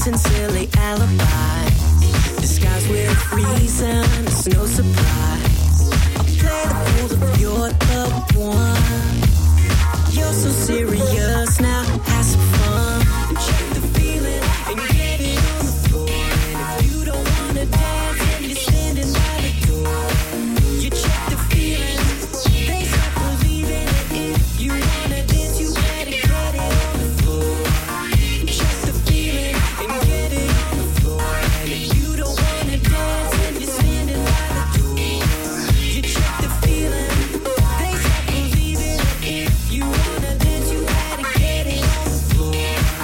and silly alibis, disguised with reason, it's no surprise. I'll play the fool of your loved one. You're so serious now, have some fun. Check the feeling and get it on the floor. And if you don't wanna dance, then you're standing by the door. You check the feeling, they start believing it. If you wanna dance, you better get it on the floor. Check the feeling and get it on the floor. And if you don't wanna dance, then you're standing by the door. You check the feeling, they start believing it. If you wanna dance, you better get it on the floor.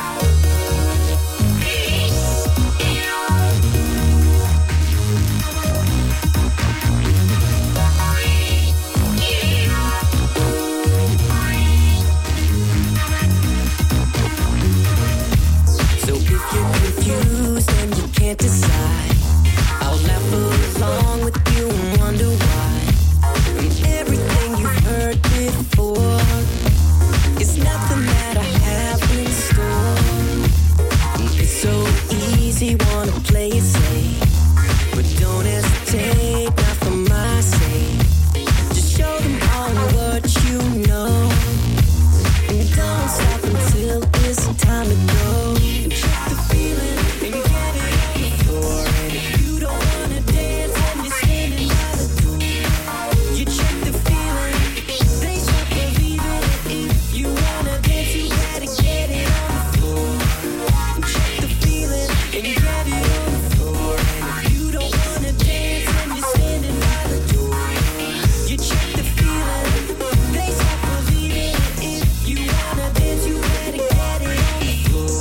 So if you're confused and you can't decide, I'll laugh along with you and wonder why. Everything you've heard before is nothing that I have in store. It's so easy, wanna play it safe, but don't hesitate, not for my sake. Just show them all what you know, and don't stop until it's time to go. Check the feeling and get it on the floor. And if you don't wanna dance, then you're standing by the door. You check the feeling, they start believing it. If you wanna dance, you gotta get it on the floor. Check the feeling and get it on the floor. And if you don't wanna dance, then you're standing by the door. You check the feeling, they start believing it. If you wanna dance, you gotta get it on the floor.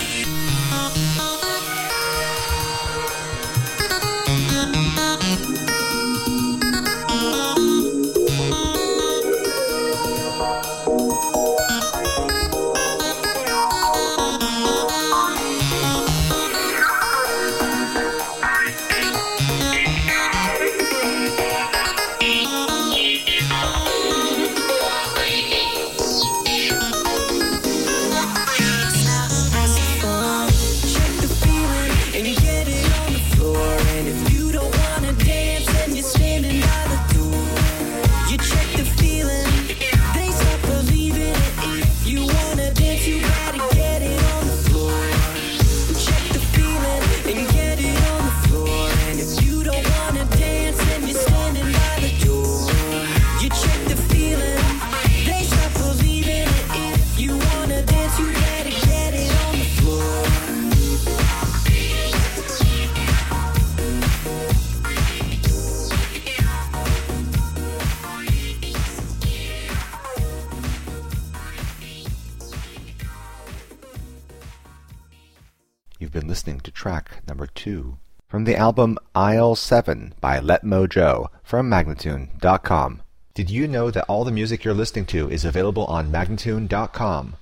Have some fun. Check the feeling and get it on the floor. And if you don't wanna dance, then you're standing by the door. You check the feeling, they start believing it. If you wanna dance, you gotta get it on the floor. Check the feeling and get it on the floor. And if you don't wanna dance, then you're standing by the door. You check the feeling, they start believing it. If you wanna dance, you gotta get it on the floor. You've been listening to track number 2 from the album Aisle 7 by Letmo Joe from Magnatune.com. Did you know that all the music you're listening to is available on Magnatune.com?